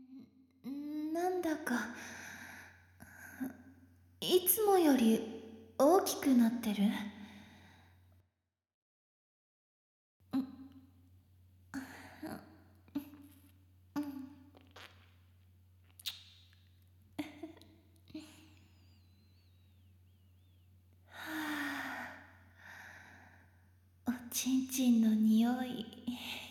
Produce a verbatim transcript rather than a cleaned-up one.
んなんだかいつもより大きくなってる。おちんちんの匂い